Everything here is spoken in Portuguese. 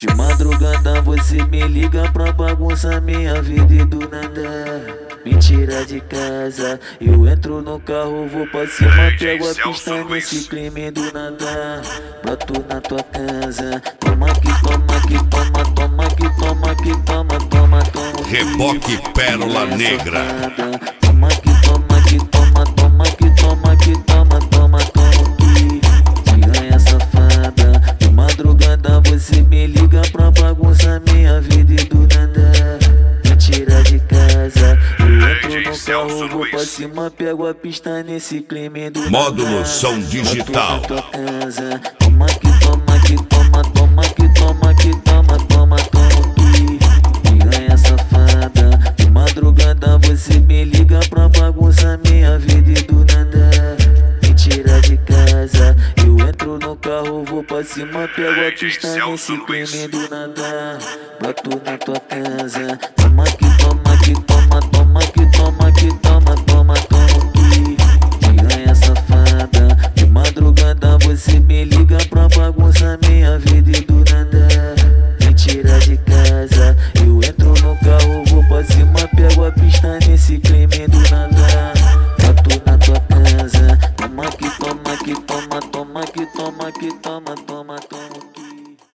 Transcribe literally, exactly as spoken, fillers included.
De madrugada você me liga pra bagunçar minha vida e do nada me tira de casa. Eu entro no carro, vou pra cima, pego a pista nesse crime do nada. Bato na tua casa, toma que toma que toma, toma que toma que toma, toma, toma. Reboque Pérola Negra. Toma que toma que toma, toma que toma que toma, toma, toma que piranha safada. De madrugada você me liga pra bagunçar minha vida e do nada me tira de casa. Eu entro no carro, vou pra cima, pego a pista nesse crime do Módulo nada. Som Digital. Bato na tua casa, toma que toma que toma, toma que toma que toma, toma, toma que piranha safada. De madrugada você me liga pra bagunçar minha vida e do nada me tira de casa. Eu entro no carro, vou pra cima, pego a pista nesse crime do nada. Bato na tua casa, toma que toma que toma, toma que toma que